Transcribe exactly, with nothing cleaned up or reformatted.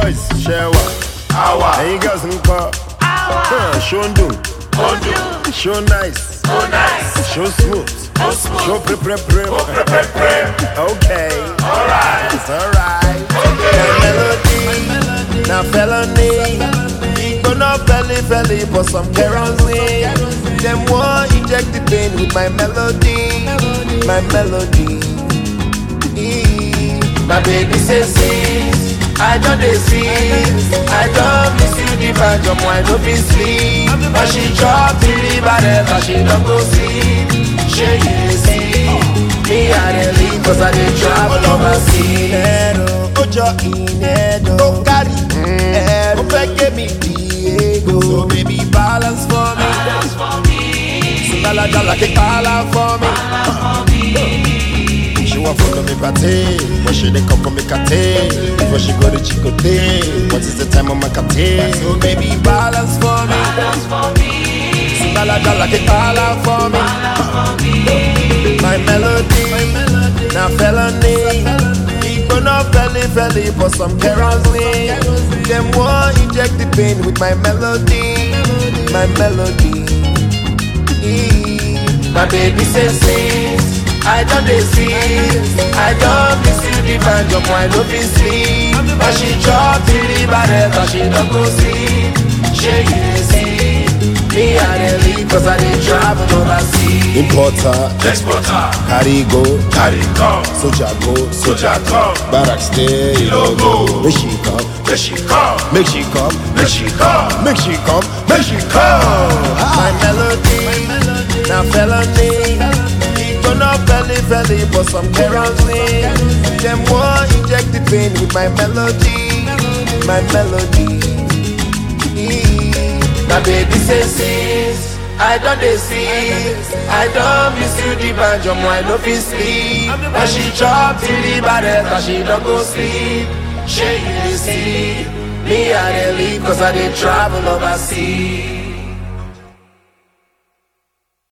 boys, Shewa, Awa, and you girls in car. Huh, show do, Ondo, show nice, oh nice, show smooth, oh smooth, show pre pre pre. oh pre pre pre. Okay, Alright, it's alright. okay. My melody, now felony. Gonna belly belly, but some carols in. Them want inject the pain with my melody, my melody. My baby says sis, I don't dey see. I don't miss you the bad jump, why don't be sleep? But she drop the river, but she don't go sleep. She you see, me I dey leave cause I dey travel overseas. Dinero, ojo inero, oh carry, eh, oh fake me Diego. So baby balance for me, Balance for me, so dala dala ke call for me. balance for me. She want follow me party, but she dey come for me kate. Before she go to Chicote, what is the time on my kate? So baby balance for me, Balance for me, so dala dala ke call for me. balance for me. My melody, now felony. People not belly belly, but some carols in. Them want inject the pain with my melody, my melody. My baby says sis, I don't dey see. I don't miss you the band jump, why no be sleep? But she drop the river, but she don't go sleep. She you see, me I dey leave cause I dey travel overseas. Importer, Exporter, carry go, carry come, soldier go, soldier come, barrack stay, logo. make she come, Make she come, make she come, make she come, make she come, make she come. My melody, now felony. People not belly belly, but some carols in. Them want inject the pain with my melody, my melody. my baby says sis, I don't dey see. I don't miss you the band jump, why no fit sleep? But she drop the river, but she don't go sleep. She you see, me I dey leave cause I dey travel overseas.